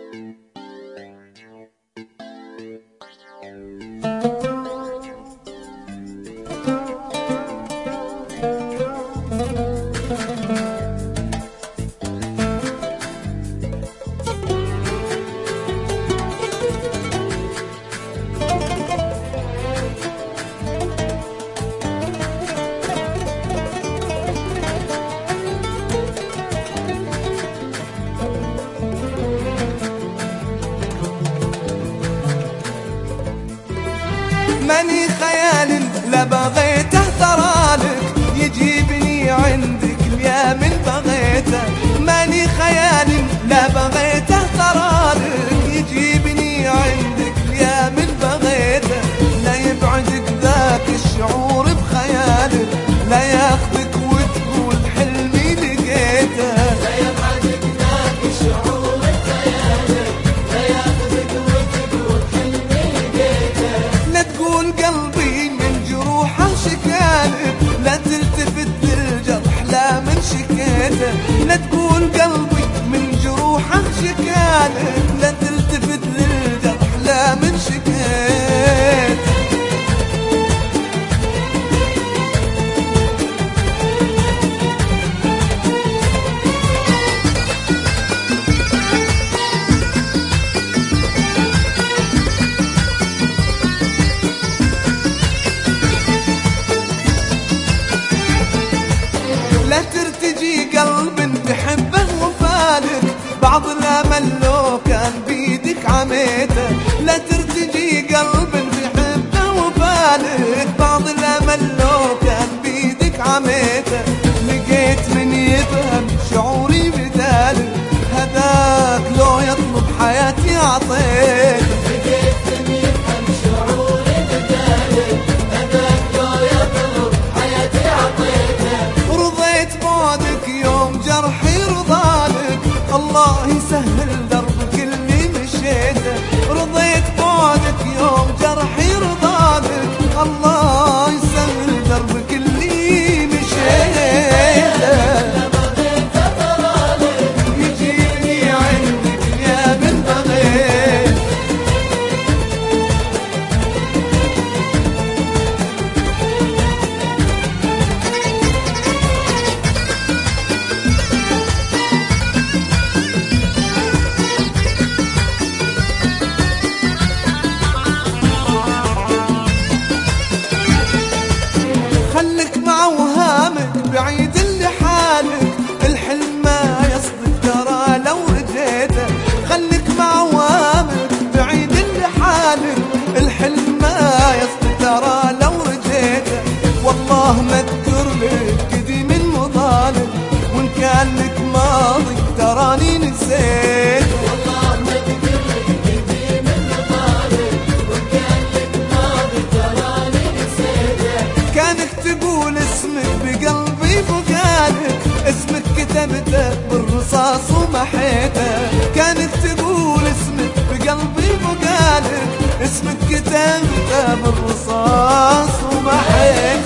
ماني خيال لا بغيته ترالك يجيبني عندك اليمن بغيته. ماني خيال لا بغيته ترالك يجيبني عندك اليمن بغيته. لا يبعدك ذاك الشعور بخيالك، لا ياخذك وتقول حلمي لقيته. لا يبعدك ذاك الشعور بخيالك، لا ياخذك وتقول حلمي لقيته. لا تقول قلبي من جروحه شكالك، لا تلتفت للجرح لا من شكيته. لا تقول قلبي من جروحه شكالك، لا تلتفت للجرح لا من شكيته. لا ترتجي قلب تحبه وفالك، بعض الامل لو كان بيدك عميته. لا ترتجي قلب تحبه وفالك، بعض الامل لو كان بيدك عميته. لقيت من يفهم شعوري بدالك، هذاك لو يطلب حياتي اعطيته. لقيت من يفهم شعوري بدالك، هذاك لو يطلب حياتي اعطيته. رضيت بعدك يوم جرحي رضالك، الله يسهل دربك اللي مشيته. رضيت بعدك يوم جرحي رضالك، الله يسهل دربك اللي مشيته. يجيني عندك يا من بغيت. خلك مع وهامك بعيد لحالك، الحلم ما يصدق ترى لو رجيته. خلك مع وهامك بعيد لحالك، الحلم ما يصدق ترى لو رجيته. والله ما اذكر لك قديم مضالك، وان كان لك ماضي تراني نسيته. والله ما اذكر لك قديم مضالك، وان كان لك ماضي تراني نسيته. كانك تقول اسمك بقلبي فقالك، اسمك كتبته بالرصاص ومحيته. كانك تقول اسمك بقلبي فقالك، اسمك كتبته بالرصاص ومحيته.